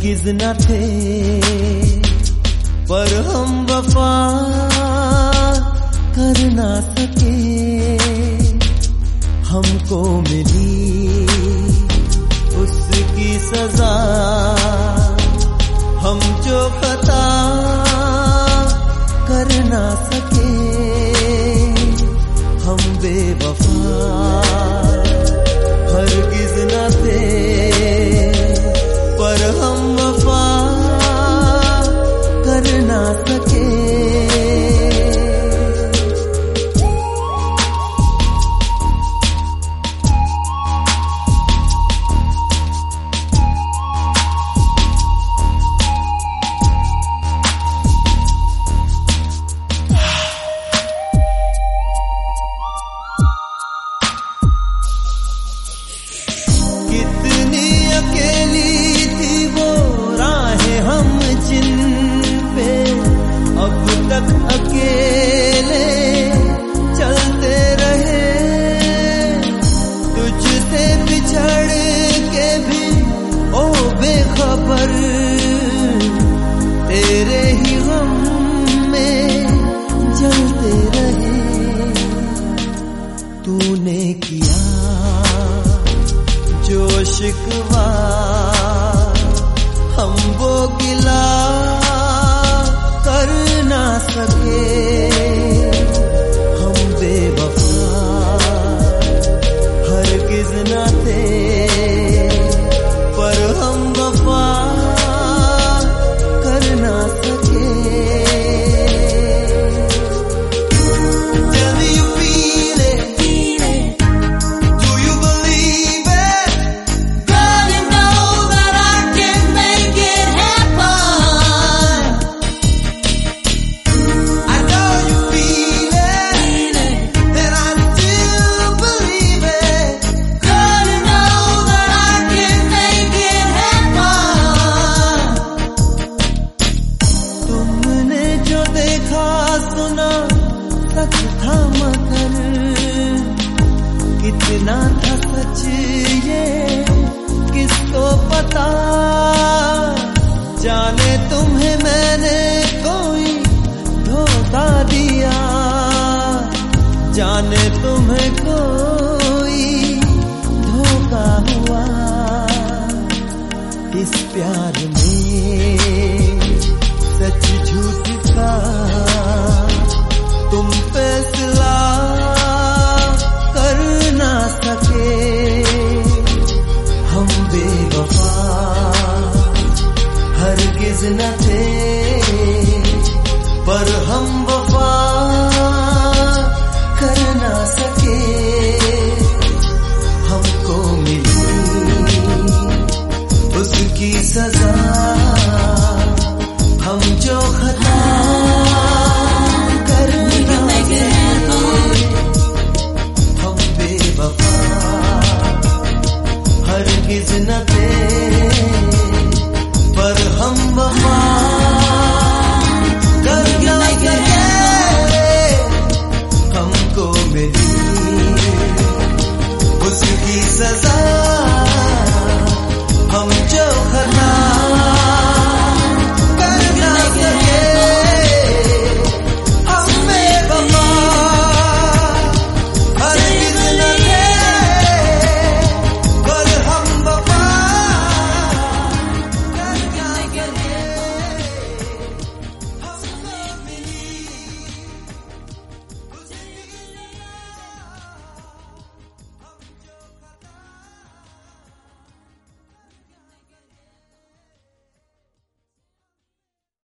हरगिज न थे, पर हम वफा कर ना सके। हमको मिली उसकी सजा, हम जो खता कर ना सके। हम बेवफा हरगिज न थे, पर हम वफा कर ना सके। अकेले चलते रहे, तुझसे बिछड़ के भी ओ बेखबर, तेरे ही गम में जलते रहे। तूने किया जो शिकवा, हम वो गिला कर ना सके। हम बेवफा हरगिज न थे, पर हम वफा कर ना सके। सुना सच था मगर कितना था सच ये किसको पता। जाने तुम्हें मैंने कोई धोखा दिया, जाने तुम्हें कोई धोखा हुआ। इस प्यार में सच झूठ का तुम फैसला कर ना सके। हम बेवफा हरगिज न थे, पर हम वफा कर ना सके। हमको मिली उसकी सजा, हम जो खता कर ना सके। हम बेवफा हरगिज न